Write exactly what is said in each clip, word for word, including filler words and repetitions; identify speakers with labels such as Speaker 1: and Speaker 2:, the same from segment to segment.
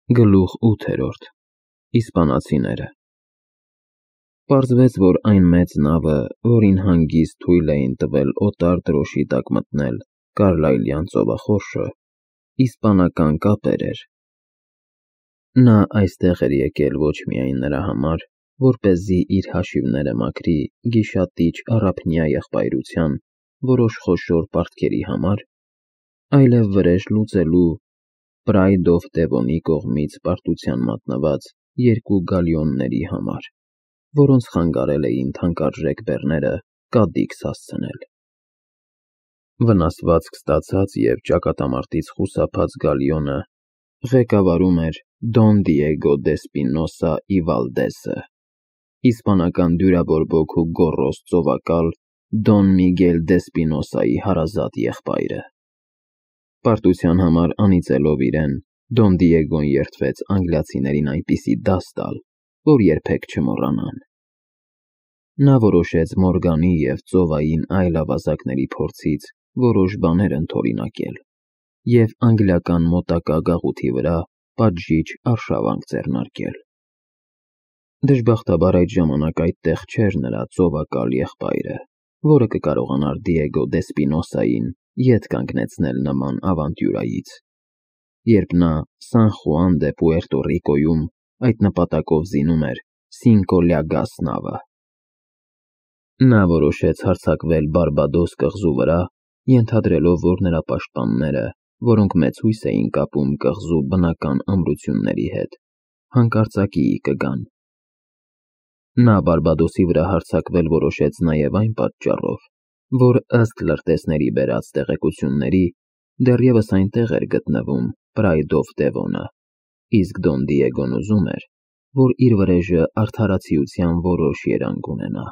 Speaker 1: Գլուխ ութերորդ Իսպանացիները Պարզվեց, որ այն մեծ նավը, որին հանգիստ թույլ էին տվել օտար դրոշի տակ մտնել Կարլայլյան ծովախորշը, իսպանական կապեր էր։ Նա այստեղ էր եկել ոչ միայն նրա համար, որպեսզի իր հաշիվները մաքրի գիշատիչ առափնյա եղբայրության որոշ խոշոր պարտքերի համար, այլև վրեժ լուծելու Պրայդ օֆ Դևոնի կողմից պարտության մատնված երկու գալիոնների համար, որոնց խանգարել էին թանկարժեք բեռները կադիքս հասցնել։ Վնասվածք ստացած և ճակատամարտից խուսափած գալիոնը ղեկավարում էր Դոն Դիեգո Դեսպինոսա ի Վալդեսը, իսպանական դյուրաբորբոք ու գոռոզ ծովակալ Դոն Միգել Դեսպինոսայի հարազատ եղբայրը։ Պարտության համար անիծելով իրեն, Դոն Դիեգոն երդվեց անգլիացիներին այնպիսի դաս տալ, որ երբեք չմոռանան։ Նա որոշեց Մորգանի և ծովային այլ ավազակների փորձից որոշ բաներ ընդօրինակել և անգլիական մոտակա գաղութի վրա պատժիչ արշավանք ձեռնարկել։ Դժբախտաբար այդ ժամանակ այդտեղ չէր նրա ծովակալ եղբայրը, որը կկարողանար Դիեգո Դեսպինոսային ետ կանգնեցնել նման ավանտյուրայից, երբ նա Սան Խուան դե Պուերտո Ռիկոյում այդ նպատակով զինում էր Սինկո Լյագաս նավը։ Նա որոշեց հարձակվել Բարբադոս կղզու վրա, ենթադրելով, որ նրա պաշտպանները, որոնք մեծ հույս էին կապում կղզու բնական ամրությունների հետ, հանկարծակիի կգան։ Նա Բարբադոսի վրա հարձակվել որոշեց նաև այն պատճառով, որ ըստ լրտեսների բերած տեղեկությունների դեռևս այնտեղ էր գտնվում Պրայդ օֆ Դևոնը, իսկ Դոն Դիեգոն ուզում էր, որ իր վրեժը արդարացիության որոշ երանգ ունենա։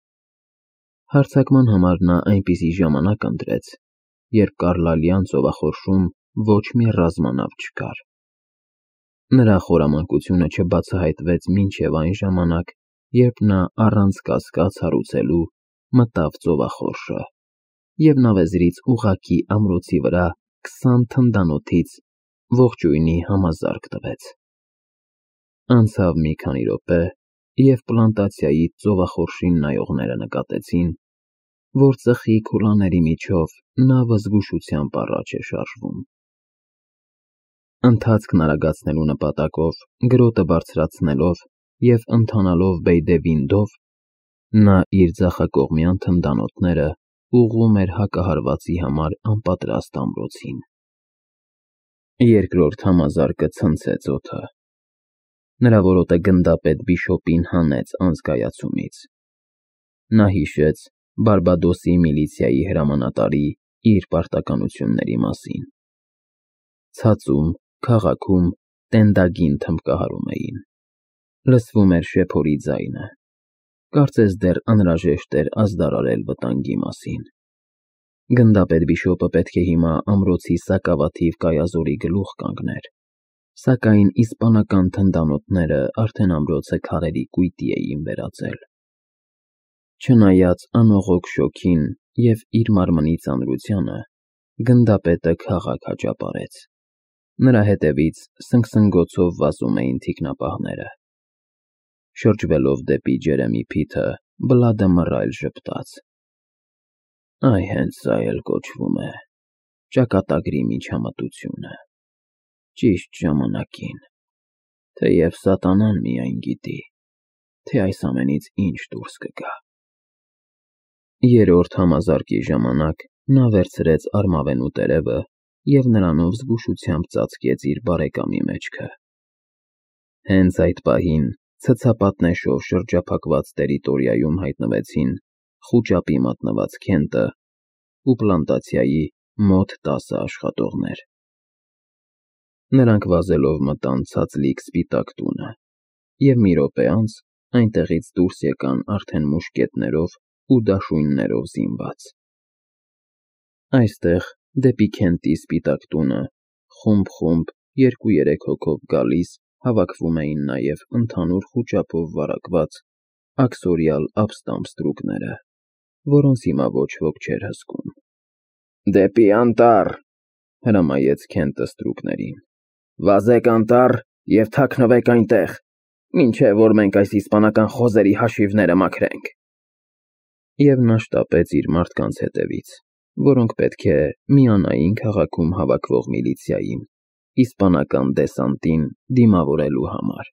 Speaker 1: Հարձակման համար նա այնպիսի ժամանակ ընտրեց, երբ Կարլայլյան ծովախորշում ոչ մի ռազմանավ չկար։ Նրա խորամանկությունը չբացահայտվեց մինչև այն ժամանակ, երբ նա առանց կասկած հարուցելու մտավ ծովախորշը և նավեզրից ուղղակի ամրոցի վրա քսան թնդանոթից ողջույնի համազարկ տվեց։ Անցավ մի քանի րոպե, և պլանտացիայի ծովախորշին նայողները նկատեցին, որ ծխի քուլաների միջով նավը զգուշությամբ առաջ է շարժվում։ Ընթացքն արագացնելու նպատակով գրոտը բարձրացնելով և ընթանալով Բեյդեվինդով, նա իր ձախակողմյան թնդանոթները ուղղում էր հակահարվածի համար անպատրաստ ամրոցին։ Երկրորդ համազարկը ցնցեց օդը։ Նրա որոտը գնդապետ Բիշոպին հանեց անզգայացումից։ Նա հիշեց Բարբադոսի միլիցիայի հրամանատարի իր պարտականությունների մասին։ Ցածում, քաղաքում տենդագին թմբկահարում էին։ Լսվում էր շեփորի ձայնը։ Կարծես դեռ անհրաժեշտ էր ազդարարել վտանգի մասին։ Գնդապետ Բիշոպը պետք է հիմա ամրոցի սակավաթիվ կայազորի գլուխ կանգներ, սակայն իսպանական թնդանոթները արդեն ամրոցը քարերի կույտի էին վերածել։ Չնայած անողոք շոգին և իր մարմնի ծանրությանը, գնդապետը քաղաք աճապարեց։ Նրա հետևից սնգսնգոցով վազում էին թիկնապահները։ Շրջվելով դեպի Ջերեմի Փիթը, Բլադը մռայլ ժպտաց. Այ հենց սա էլ կոչվում է ճակատագրի միջամտությունը, ճիշտ ժամանակին, թեև սատանան միայն գիտի, թե այս ամենից ինչ դուրս կգա։ Երրորդ համազարկի ժամանակ նա վերցրեց արմավենու տերևը և նրանով զգուշությամբ ծածկեց իր բարեկամի մեջքը։ Հենց այդ պահին ցցապատնեշով շրջափակված տերիտորիայում հայտնվեցին խուճապի մատնված Քենտը ու պլանտացիայի մոտ տասը աշխատողներ։ Նրանք վազելով մտան ցածլիկ սպիտակ տունը և մի րոպե անց այնտեղից դուրս եկան արդեն մուշկետներով ու դաշույններով զինված։ Այստեղ, դեպի Քենտի սպիտակ տունը, խումբ-խումբ երկու֊երեք հոգով գալիս հավաքվում էին նաև ընդհանուր խուճապով վարակված աքսորիալ ապստամբ ստրուկները, որոնց հիմա ոչ ոք չէր հսկում։ Դեպի անտառ, հրամայեց Քենտը ստրուկներին։ Վազեք անտառ Եվ թաքնվեք այնտեղ, մինչև որ մենք այս իսպանական խոզերի հաշիվները մաքրենք։ Եվ նա շտապեց իր մարդկանց հետևից, որոնք պետք է միանային քաղաքում հավաքվող միլիցիային, իսպանական դեսանտին դիմավորելու համար։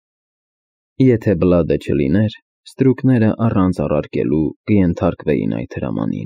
Speaker 1: Եթե Բլադը չլիներ, ստրուկները առանց առարկելու կենթարկվեին այդ հրամանին։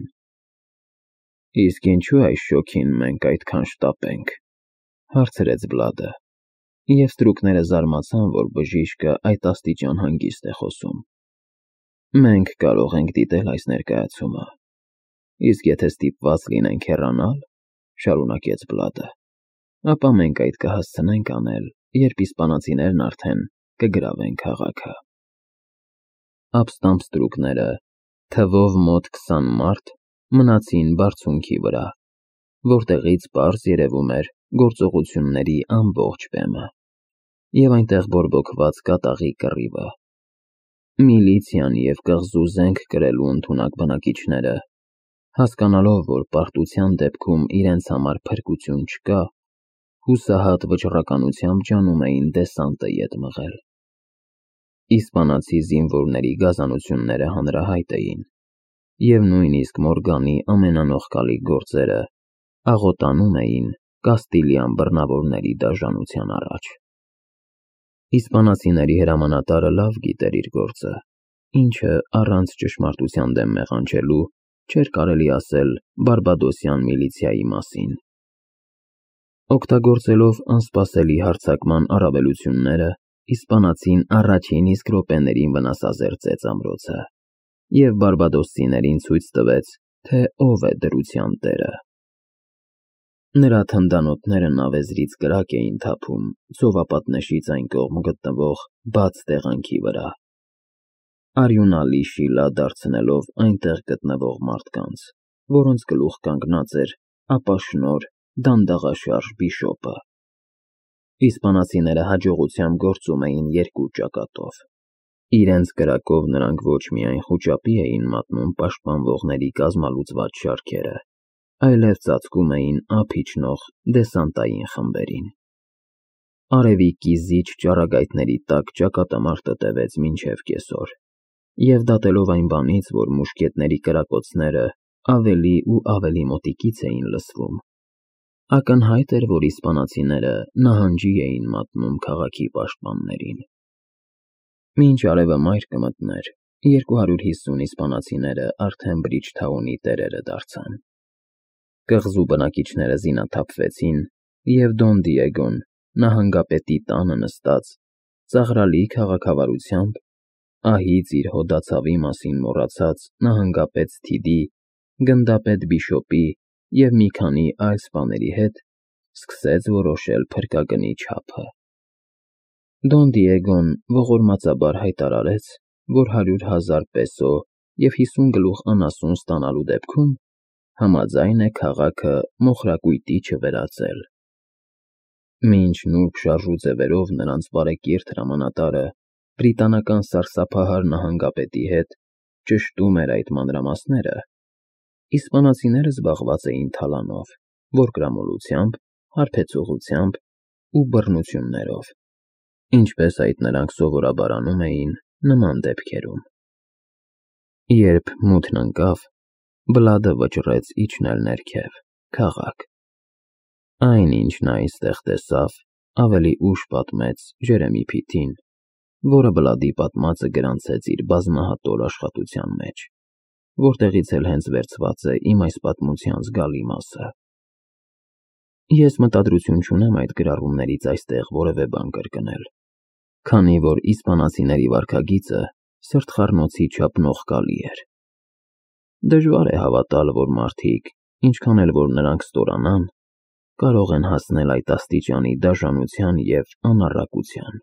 Speaker 1: Իսկ ինչու այս շոգին մենք այդքան շտապենք, հարցրեց Բլադը, և ստրուկները զարմացան, որ բժիշկը այդ աստիճան հանգիստ է խոսում։ Մենք կարող ենք դիտել այս ներկայացումը, իսկ եթե ստիպված լինենք հեռանալ, շարունակեց Բլադը, ապա մենք այդ կհասցնենք անել, երբ իսպանացիներն արդեն կգրավեն քաղաքը։ Ապստամբ ստրուկները, թվով մոտ քսան մարդ, մնացին բարձունքի վրա, որտեղից պարզ երևում էր գործողությունների ամբողջ բեմը, և այնտեղ բորբոքված կատաղի կռիվը։ Միլիցիան և կղզու զենք կրելու ընդունակ բնակիչները, հասկանալով, որ պարտության դեպքում իրենց համար փրկություն չկա, հուսահատ վճռականությամբ ջանում էին դեսանտը ետ մղել։ Իսպանացի զինվորների գազանությունները հանրահայտ էին, և նույնիսկ Մորգանի ամենանողկալի գործերը աղոտանում էին կաստիլյան բռնավորների դաժանության առաջ։ Իսպանացիների հրամանատարը լավ գիտեր իր գործը, ինչը առանց ճշմարտության դեմ մեղանչելու չէր կարելի ասել բարբադոսյան միլիցիայի մասին։ Օգտագործելով անսպասելի հարձակման առավելությունները, իսպանացին առաջին իսկ րոպեներին վնասազերծեց ամրոցը և բարբադոսցիներին ցույց տվեց, թե ով է դրության տերը։ Նրա թնդանոթները նավեզրից կրակ էին թափում ծովապատնեշից այն կողմ գտնվող բաց տեղանքի վրա, արյունալի շիլա դարձնելով այնտեղ գտնվող մարդկանց, որոնց գլուխ կանգնած էր ապաշնորհ դանդաղաշարժ բիշոպը։ Իսպանացիները հաջողությամբ գործում էին երկու ճակատով։ Իրենց կրակով նրանք ոչ միայն խուճապի էին մատնում պաշտպանվողների կազմալուծված շարքերը, այլև ծածկում էին ափ իջնող դեսանտային խմբերին։ Արևի կիզիչ ճառագայթների տակ ճակատամարտը տևեց մինչև կեսօր, և դատելով այն բանից, որ մուշկետների կրակոցները ավելի ու ավելի մոտիկից էին լսվում, ակնհայտ էր, որ իսպանացիները նահանջի էին մատնում քաղաքի պաշտպաններին։ Մինչ արևը մայր կմտներ, երկու հարյուր հիսուն իսպանացիները արդեն Բրիջթաունի տերերը դարձան։ Կղզու բնակիչները զինաթափվեցին, և Դոն Դիեգոն, նահանգապետի տանը նստած, ծաղրալի քաղաքավարությամբ, ահից իր հոդացավի մասին մոռացած նահանգապետ Սթիդի, գնդապետ բիշոպի և մի քանի այլ սպաների հետ սկսեց որոշել փրկագնի չափը։ Դոն Դիեգոն ողորմածաբար հայտարարեց, որ հարյուր հազար պեսո և հիսուն գլուխ անասուն ստանալու դեպքում համաձայն է քաղաքը մոխրակույտի չվերածել։ Մինչ նուրբ շարժու ձևերով նրանց բարեկիրթ հրամանատարը բրիտանական սարսափահար նահանգապետի հետ ճշտում էր այդ մանրամասները, իսպանացիները զբաղված էին թալանով, որկրամոլությամբ, հարբեցողությամբ ու բռնություններով, ինչպես այդ նրանք սովորաբար անում էին նման դեպքերում։ Երբ մութն ընկավ, Բլադը վճռեց իջնել ներքև, քաղաք։ Այն, ինչ նա այստեղ տեսավ, ավելի ուշ պատմեց Ջերեմի Փիթին, որը Բլադի պատմածը գրանցեց իր բազմահատոր աշխատության մեջ, որտեղից էլ հենց վերցված է իմ այս պատմության զգալի մասը։ Ես մտադրություն չունեմ այդ գրառումներից այստեղ որևէ բան կրկնել, քանի որ իսպանացիների վարքագիծը սրտխառնոցի չափ նողկալի էր։ Դժվար է հավատալ, որ մարդիկ, ինչքան էլ որ նրանք ստորանան, կարող են հասնել այդ աստիճանի դաժանության և անառակության։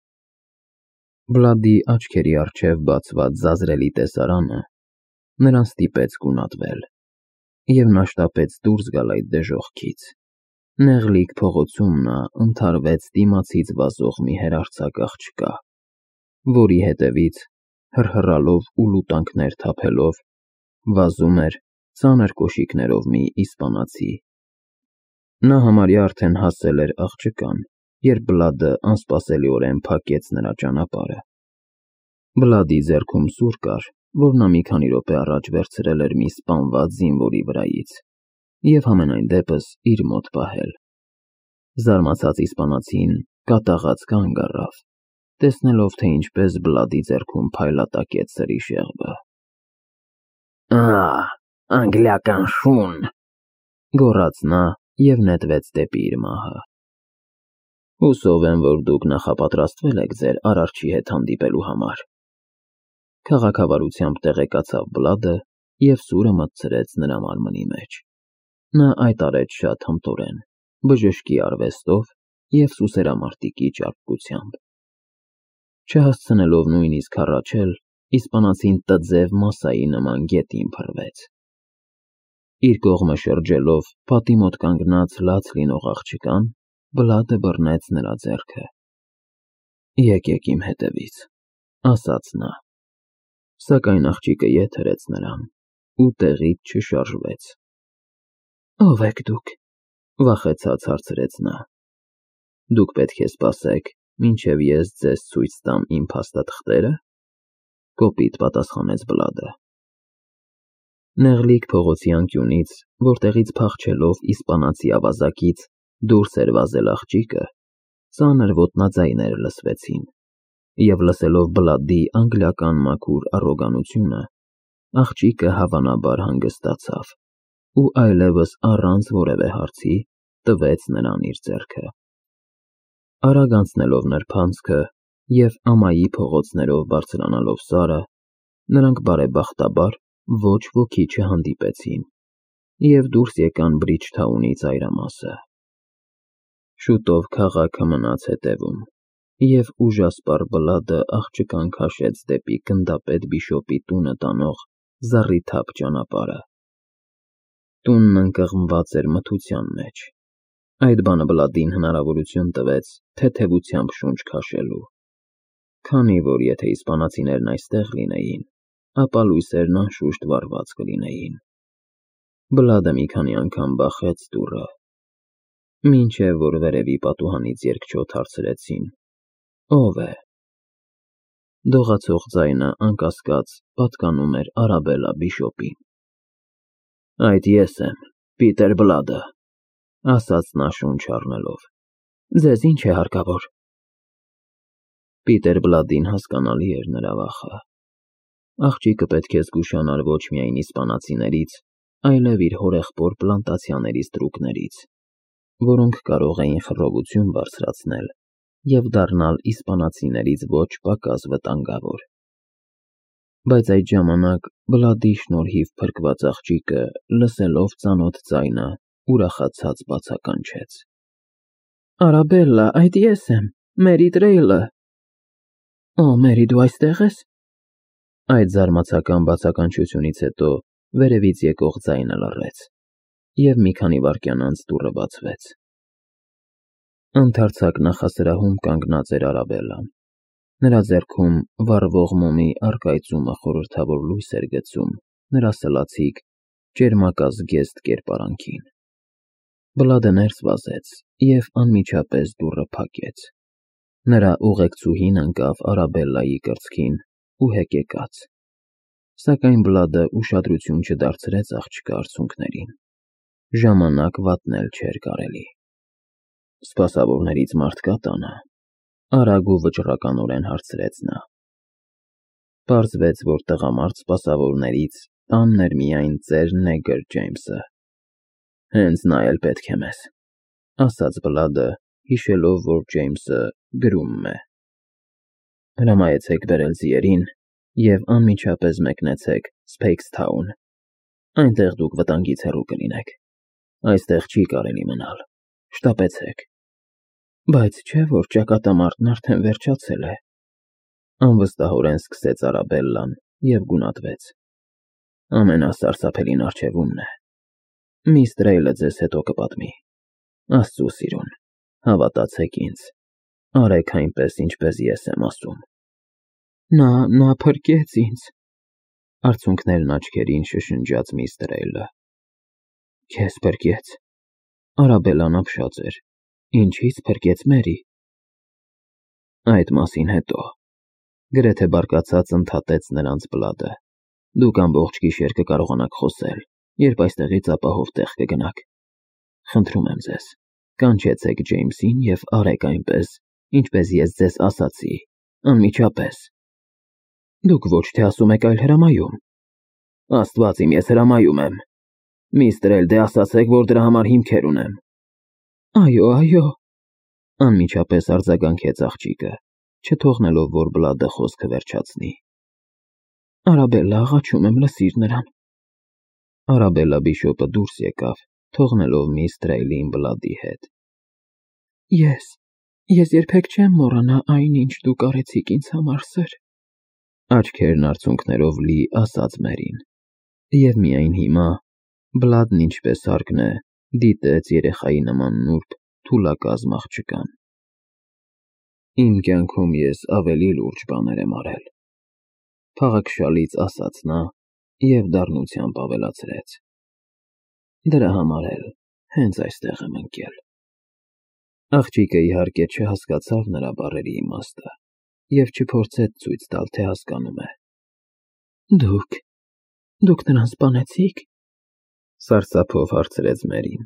Speaker 1: Բլադի աչքերի առջև բացված զազրելի տեսարանը նրան ստիպեց գունատվել, և նա շտապեց դուրս գալ այդ դժոխքից։ Նեղլիկ փողոցում նա ընդհարվեց դիմացից վազող մի հեռարձակ աղջկա, որի հետևից, հռհռալով ու լուտանքներ թափելով, վազում էր ծանր կոշիկներով մի իսպանացի։ Նա համարյա արդեն հասել էր աղջկան երբ Բլադը անսպասելիորեն փակեց նրա ճանապարհը։ Բլադի ձեռքում սուր կար, որ նա մի քանի րոպե առաջ վերցրել էր մի սպանված զինվորի վրայից և համենայն դեպս իր մոտ պահել։ Զարմացած իսպանացին կատաղած կանգ առավ, տեսնելով, թե ինչպես Բլադի ձեռքում փայլատակեց սրի շեղբը։ «Ահ, անգլիական շուն», գոռաց նա և նետվեց դեպի իր մահը։ «Հուսով եմ, որ դուք նախապատրաստվել եք ձեր արարչի հետ հանդիպելու համար», քաղաքավարությամբ տեղեկացավ Բլադը և սուրը մտցրեց նրա մարմնի մեջ։ Նա այդ արեց շատ հմտորեն, բժշկի արվեստով և սուսերամարտիկի ճարպկությամբ։ Չհասցնելով նույնիսկ հառաչել, իսպանացին տձև մասայի նման գետին փռվեց։ Իր կողմը շրջելով պատի մոտ կանգնած լաց լինող աղջկան, Բլադը բռնեց նրա ձեռքը։ «Եկեք իմ հետևից», ասաց նա։ Սակայն աղջիկը ետ հրեց նրան ու տեղից չշարժվեց։ «Ո՞վ եք դուք», վախեցած հարցրեց նա։ «Դուք պետք է սպասեք, մինչև ես ձեզ ցույց տամ իմ փաստաթղթերը», կոպիտ պատասխանեց Բլադը։ Նեղլիկ փողոցի անկյունից, որտեղից փախչելով իսպանացի ավազակից դուրս էր վազել աղջիկը, ծանր ոտնաձայներ լսվեցին, և լսելով Բլադի անգլիական մաքուր առոգանությունը, աղջիկը հավանաբար հանգստացավ ու այլևս առանց որևէ հարցի տվեց նրան իր ձեռքը։ Արագ անցնելով նրբանցքը և ամայի փողոցներով բարձրանալով սարը, նրանք բարեբախտաբար ոչ ոքի չհանդիպեցին և դուրս եկան Բրիջթաունի ծայրամասը։ Շուտով քաղաքը մնաց հետևում, և ուժասպառ Բլադը աղջկան քաշեց դեպի գնդապետ բիշոպի տունը տանող զառիթափ ճանապարհը։ Տունն ընկղմված էր մթության մեջ։ Այդ բանը Բլադին հնարավորություն տվեց թեթևությամբ շունչ քաշելու, քանի որ եթե իսպանացիներն այստեղ լինեին, ապա լույսերն անշուշտ վառված կլինեին։ Բլադը մի քանի անգամ բախեց դուռը, մինչև որ վերևի պատուհանից երկչոտ հարցրեցին. «Ո՞վ է»։ Դողացող ձայնը անկասկած պատկանում էր Արաբելլա բիշոպին։ «Այդ ես եմ, Պիտեր Բլադը», ասաց նա շունչ առնելով։ «Ձեզ ինչ է հարկավոր»։ Պիտեր Բլադին հասկանալի էր նրա վախը։ Աղջիկը պետք է զգուշանար ոչ միայն իսպանացիներից, այլև իր հորեղբոր պլանտացիաների ստրուկներից, որոնք կարող էին խռովություն բարձրացնել և դառնալ իսպանացիներից ոչ պակաս վտանգավոր։ Բայց այդ ժամանակ Բլադի շնորհիվ փրկված աղջիկը, լսելով ծանոթ ձայնը, ուրախացած բացականչեց. «Արաբելլա, այդ ես եմ, Մերի Տրեյլը»։ «Օ, Մերի, դու այստեղ ես»։ Այդ զարմացական բացականչությունից հետո վերևից եկող ձայնը լռեց, և մի քանի վայրկյան անց դուռը բացվեց։ Ընդարձակ նախասրահում կանգնած էր Արաբելլան։ Նրա ձեռքում վառվող մոմի առկայծումը խորհրդավոր լույս էր գցում նրա սլացիկ, ճերմակազգեստ կերպարանքին։ Բլադը ներս վազեց և անմիջապես դուռը փակեց։ Նրա ուղեկցուհին ընկավ Արաբելլայի կրծքին ու հեկեկաց, սակայն Բլադը ուշադրություն չդարձրեց աղջկա արցունքներին։ Ժամանակ վատնել չէր կարելի։ «Սպասավորներից մարդ կա՞ տանը», արագ ու վճռականորեն հարցրեց նա։ Պարզվեց, որ տղամարդ սպասավորներից տանն էր միայն ծեր նեգր Ջեյմսը։ «Հենց նա էլ պետք է մեզ», ասաց Բլադը, հիշելով, որ Ջեյմսը գրումն է։ «Հրամայեցեք բերել ձիերին և անմիջապես մեկնեցեք Սփեյքսթաուն, այնտեղ դուք վտանգից հեռու կլինեք։ Այստեղ չի կարելի մնալ, շտապեցեք»։ «Բայց չէ՞ որ ճակատամարտն արդեն վերջացել է», անվստահորեն սկսեց Արաբելլան և գունատվեց։ «Ամենասարսափելին առջևումն է։ Միս Տրեյլը ձեզ հետո կպատմի։ Աստծու սիրուն, հավատացեք ինձ, արեք այնպես, ինչպես ես եմ ասում»։ «Նա… նա փրկեց ինձ», արցունքներն աչքերին շշնջաց միս Տրեյլը։ «Քեզ փրկեց»։ Արաբելլան ապշած էր։ «Ինչի՞ց փրկեց, Մերի»։ Այդ մասին հետո, գրեթե բարկացած ընդհատեց նրանց Բլադը։ Դուք ամբողջ գիշեր կկարողանաք խոսել, երբ այստեղից ապահով տեղ կգնաք։ Խնդրում եմ ձեզ, կանչեցեք Ջեյմսին և արեք այնպես, ինչպես ես ձեզ ասացի, անմիջապես։ Դուք ոչ թե ասում եք, այլ հրամայում։ Աստված իմ, ես հրամայում եմ։ Միստր Էլդե, ասացեք, որ դրա համար հիմքեր ունեմ։ Այո, այո, անմիջապես արձագանքեց աղջիկը, չթողնելով, որ Բլադը խոսքը վերջացնի։ Արաբելլա, աղաչում եմ, լսիր նրան։ Արաբելլա բիշոպը դուրս եկավ, թողնելով միստր Էյլին Բլադի հետ։ Ես, ես երբեք չեմ մոռանա այն, ինչ դուք արեցիք ինձ համար, սըր։ Աչքերն արցունքներով լի ասաց Մերին։ Եվ միայն հիմա, Բլադն ինչպես հարկն է, դիտեց երեխայի նման նուրբ, թուլակազմ աղջկան։ Իմ կյանքում ես ավելի լուրջ բաներ եմ արել, փաղաքշալից ասաց նա և դառնությամբ ավելացրեց. Դրա համար էլ հենց այստեղ եմ ընկել։ Աղջիկը իհարկե չհասկացավ նրա բառերի իմաստը և չփորձեց ցույց տալ, թե հասկանում է։ Դուք, դուք նրան սպանեցի՞ք, սարսափով հարցրեց Մերին։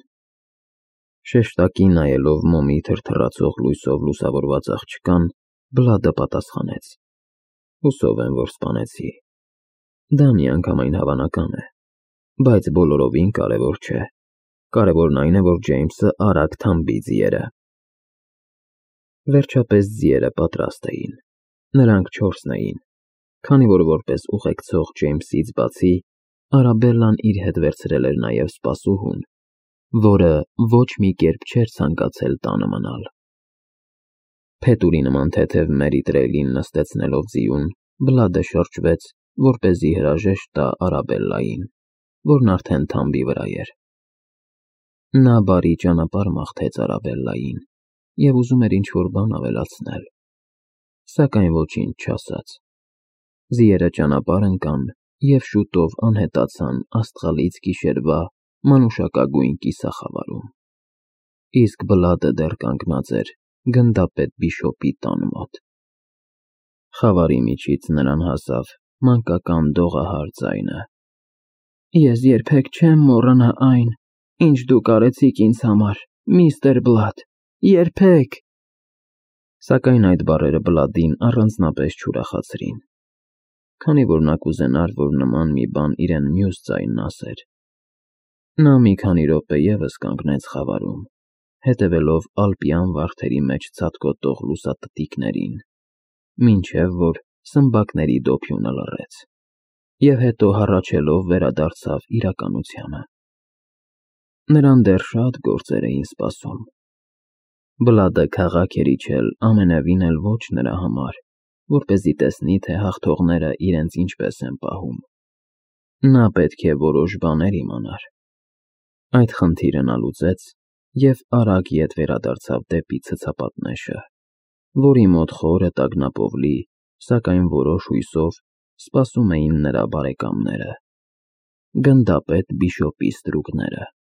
Speaker 1: Շեշտակի նայելով մոմի թրթռացող լույսով լուսավորված աղջկան, Բլադը պատասխանեց. Հուսով եմ, որ սպանեցի։ Դա միանգամայն հավանական է, բայց բոլորովին կարևոր չէ։ Կարևորն այն է, որ Ջեյմսը արագ թամբի ձիերը։ Վերջապես ձիերը պատրաստ էին։ Նրանք չորսն էին, քանի որ որպես ուղեկցող Ջեյմսից բացի, Արաբելլան իր հետ վերցրել էր նաև սպասուհուն, որը ոչ մի կերպ չէր ցանկացել տանը մնալ։ Փետուրի նման թեթև Մերի Տրեյլին նստեցնելով ձիուն, Բլադը շրջվեց, որպեսզի հրաժեշտ տա Արաբելլային, որն արդեն թամբի վրա էր։ Նա բարի ճանապարհ մաղթեց Արաբելլային և ուզում էր ինչ-որ բան ավելացնել, սակայն ոչինչ չասաց։ Ձիերը ճանապարհ ընկան և շուտով անհետացան աստղալից գիշերվա մանուշակագույն կիսախավարում։ Իսկ Բլադը դեռ կանգնած էր գնդապետ բիշոպի տան մոտ։ Խավարի միջից նրան հասավ մանկական դողահար ձայնը. Ես երբեք չեմ մոռանա այն, ինչ դուք արեցիք ինձ համար, միստր Բլադ, երբեք։ Սակայն այդ բառերը Բլադին առանձնապես չուրախացրին, քանի որ նա կուզենար, որ նման մի բան իրեն մյուս ձայնն ասեր։ Նա մի քանի րոպե ևս կանգնեց խավարում, հետևելով ալպյան վարդերի մեջ ցատկոտող լուսատտիկներին, մինչև որ սմբակների դոփյունը լռեց, և հետո հառաչելով վերադարձավ իրականությանը։ Նրան դեռ շատ գործեր էին սպասում։ Բլադը քաղաք էր իջել ամենևին էլ ոչ նրա համար, որպեսզի տեսնի, թե հաղթողները իրենց ինչպես են պահում։ Նա պետք է որոշ բաներ իմանար։ Այդ խնդիրը նա լուծեց և արագ ետ վերադարձավ դեպի ցցապատնեշը, որի մոտ խորը տագնապով լի, սակայն որոշ հույսով սպասում էին նրա բարեկամները՝ գնդապետ բիշոպի ստրուկները։